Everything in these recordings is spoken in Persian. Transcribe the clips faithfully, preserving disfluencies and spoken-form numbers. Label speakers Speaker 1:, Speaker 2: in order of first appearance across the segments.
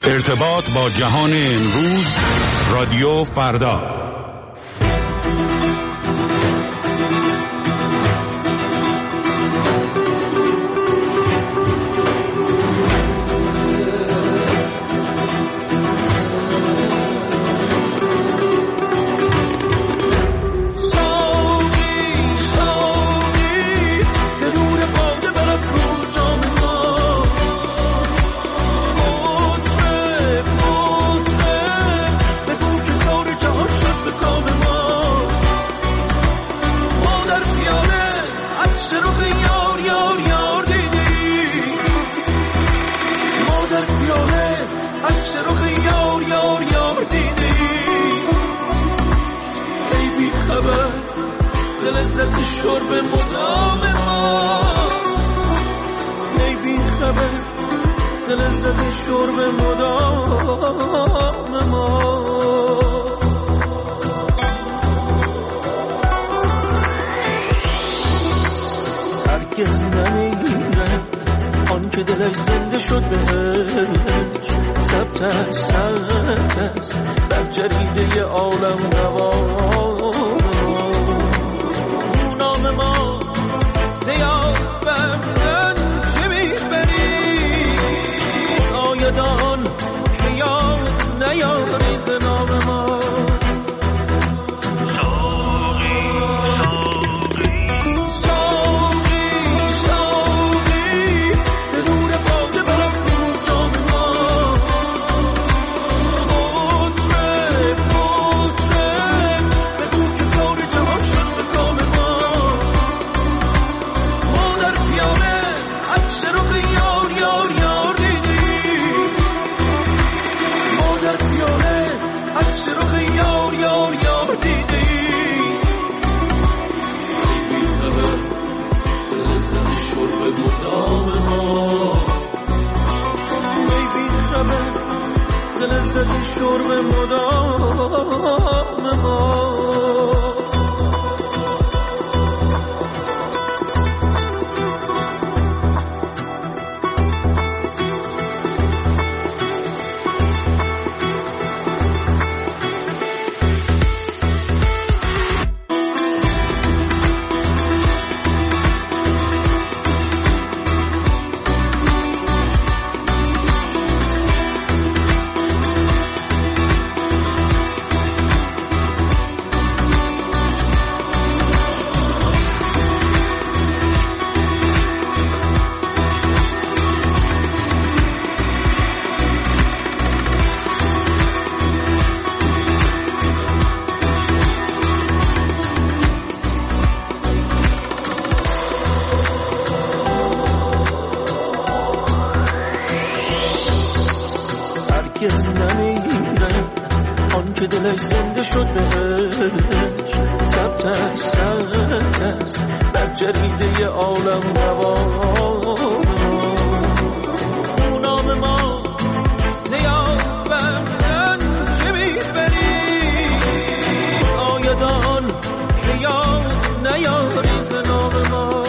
Speaker 1: ارتباط با جهان امروز، رادیو فردا.
Speaker 2: لذت شرب مدام ما ای بی خبر لذت شرب مدام ما هرگز نمیگیرد آن که دلش زنده شد بهش ثبت است ثبت است در جریده عالم نوام ما زیاد بردن چه میبری آیدان که یاد نیاری ز نام ما شرب مدام ما دلش زنده شد بهش ثبت است ثبت است در جریده عالم نوام نام ما زیاد بردن چه میبری آیدان که یاد نیاری ز نام ما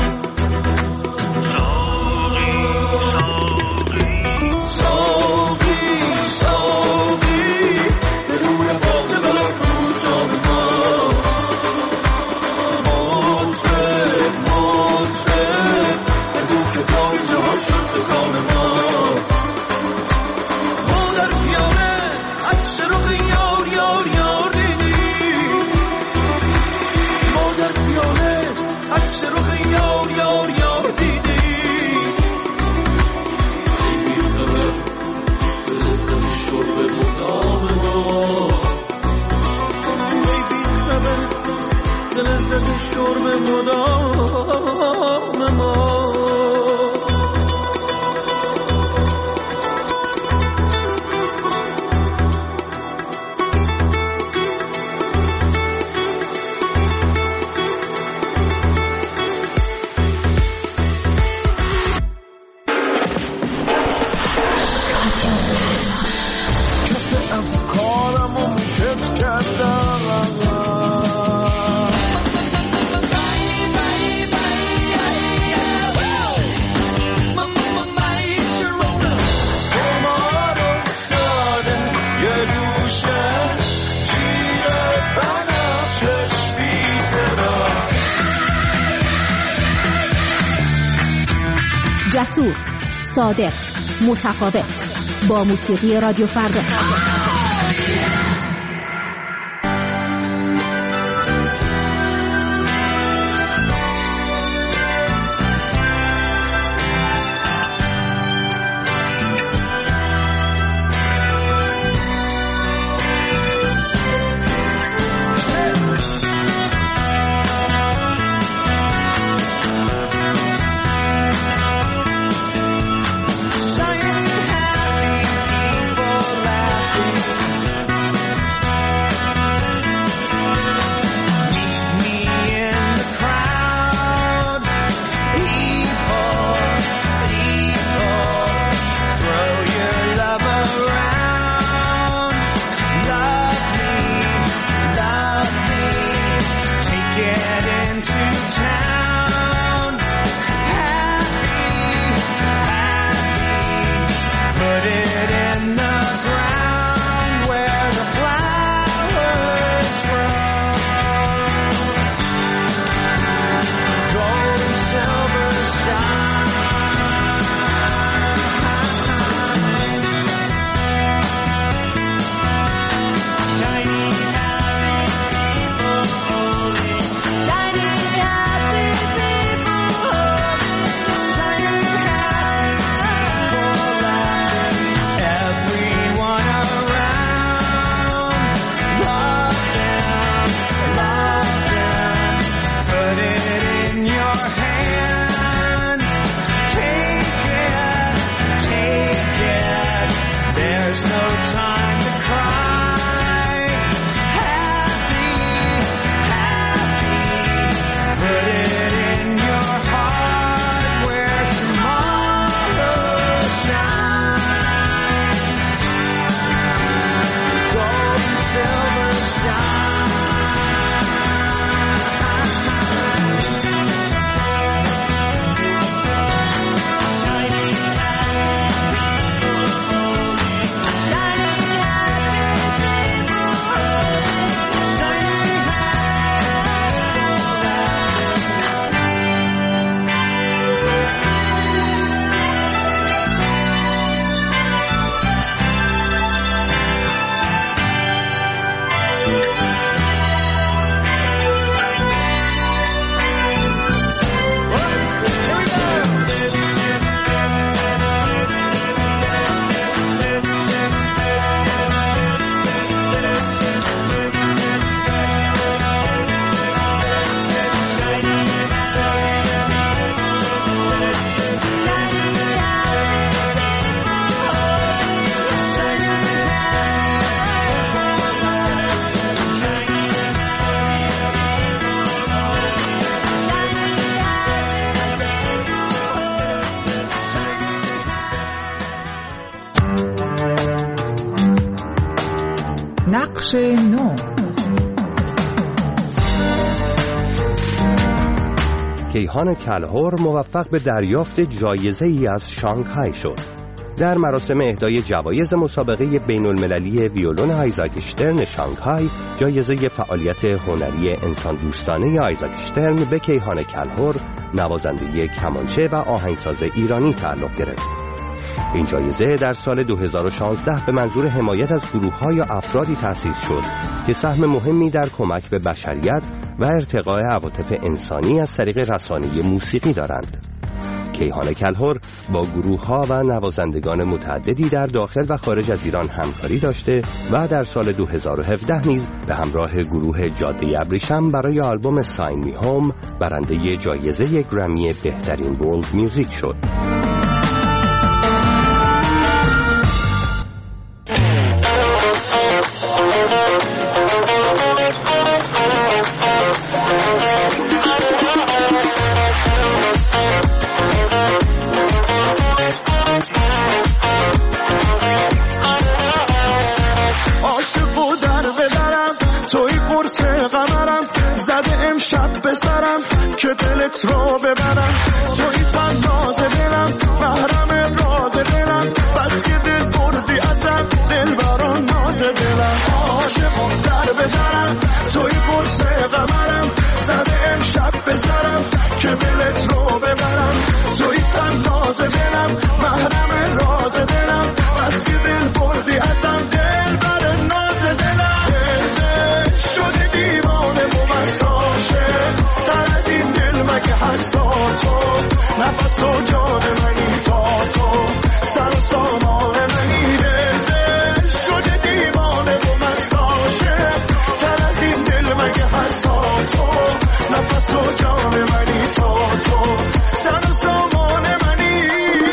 Speaker 2: شرب مدام ما کسی از کارمو میکت کردم
Speaker 3: جسور، صادق، متفاوت، با موسیقی رادیو فردا.
Speaker 4: نقش نو.
Speaker 5: کیهان کلهر موفق به دریافت جایزه ای از شانگهای شد. در مراسم اهدای جوایز مسابقه بین المللی ویولون آیزاک اشترن شانگهای، جایزه فعالیت هنری انسان دوستانه آیزاک اشترن به کیهان کلهر، نوازنده کمانچه و آهنگساز ایرانی تعلق گرفت. این جایزه در سال دو هزار و شانزده به منظور حمایت از گروه‌ها یا افرادی تأسیس شد که سهم مهمی در کمک به بشریت و ارتقاء عواطف انسانی از طریق رسانه موسیقی دارند. کیهان کلهر با گروه‌ها و نوازندگان متعددی در داخل و خارج از ایران همکاری داشته و در سال دو هزار و هفده نیز به همراه گروه جاده ابریشم برای آلبوم ساین می هوم برنده جایزه گرمی بهترین ورلد میوزیک شد.
Speaker 6: که دلت رو ببرم، توی تناز دلم، محرم راز دلم، بس که دل بردی ازم، دل بران ناز دلم، عاشقم در بدرم، توی قرص قمرم، زده امشب به سرم که دلت رو ببرم، توی تناز دلم سامان منی دل شده دیوانه و مست عاشق تر از این دل مگه هست تا تو نفس و جان منی تا تو سر و سامان منی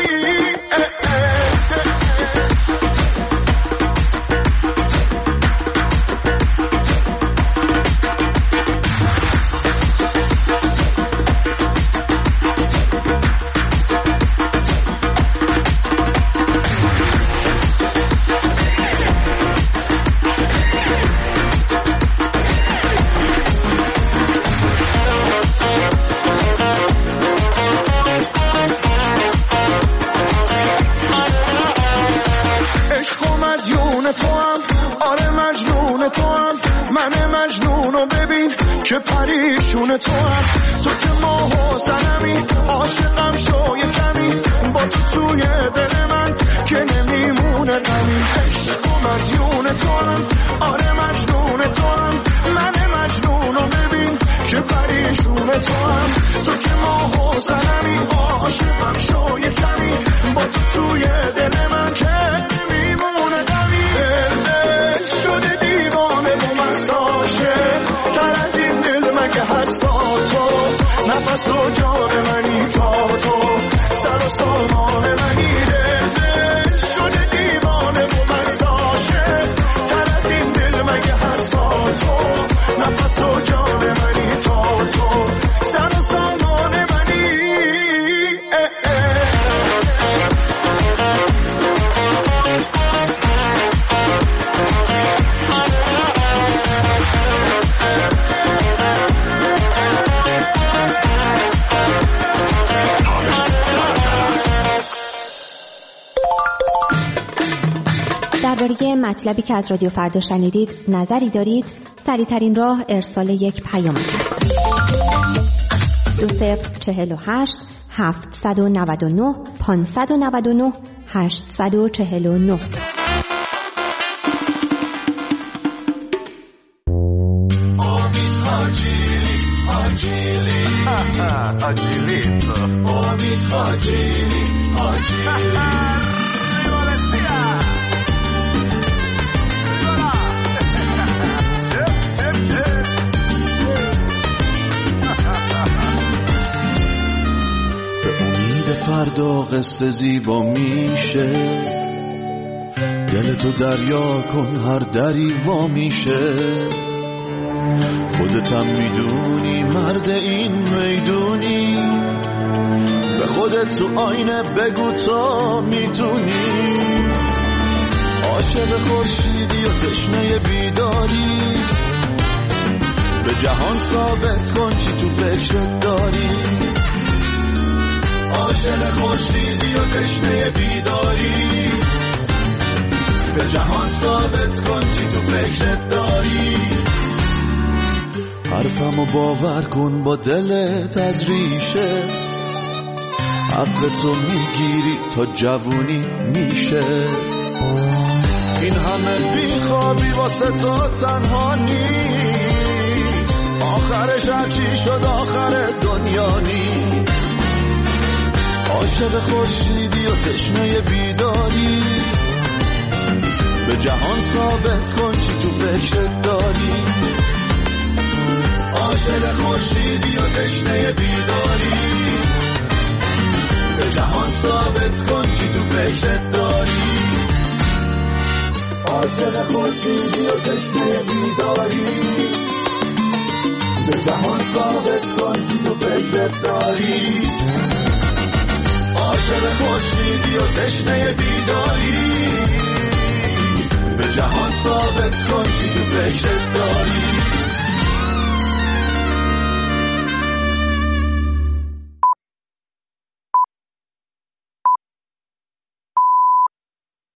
Speaker 6: که پریشون تو هم تو که ماه و زنمی عاشقم شو یه کمی با تو توی دل من که نمیمونه غمی عشق و مدیون تو هم آره مجنون تو هم من مجنونو ببین که پریشون تو هم تو که ماه و زنمی عاشقم شو یه کمی با تو توی دل من که نمیمونه غمی دل شده دیوانه و مست عاشق تر از این دل مگه هست تا تو نفس و جان منی تا تو سر و سامان منی دل شده دیوانه و مست عاشق تر از این دل مگه هست تا تو نفس و جان منی تا تو سر و سامان منی اه اه.
Speaker 3: درباره مطلبی که از رادیو فردا شنیدید نظری دارید؟ سریع‌ترین راه ارسال یک پیام است. دو صفر چهل و هشت هفتصد و نود و نه پانصد و نود و نه هشتصد و چهل و نه.
Speaker 7: فردا قصه زیبا میشه دل تو دریا کن هر دری وا میشه خودتم میدونی مرد این میدونی به خودت تو آینه بگو تا میتونی عاشق خورشیدی و تشنه بیداری به جهان ثابت کن چی تو فکرت داری عاشق خورشیدی و تشنه بیداری به جهان ثابت کن چی تو فکرت داری حرفمو باور کن با دلت از ریشه عقلتو میگیری تا جوونی میشه این همه بیخوابی واسه تو تنها نیست آخرش هرچی شد آخر دنیا نیست عاشق خورشیدی و تشنه بیداری به جهان ثابت کن چی تو فکرت داری عاشق خورشیدی و تشنه بیداری به جهان ثابت کن چی تو فکرت داری عاشق خورشیدی و تشنه بیداری به جهان ثابت کن چی تو فکرت داری عاشق خورشیدی و تشنه بیداری به جهان ثابت کن چی تو فکرت داری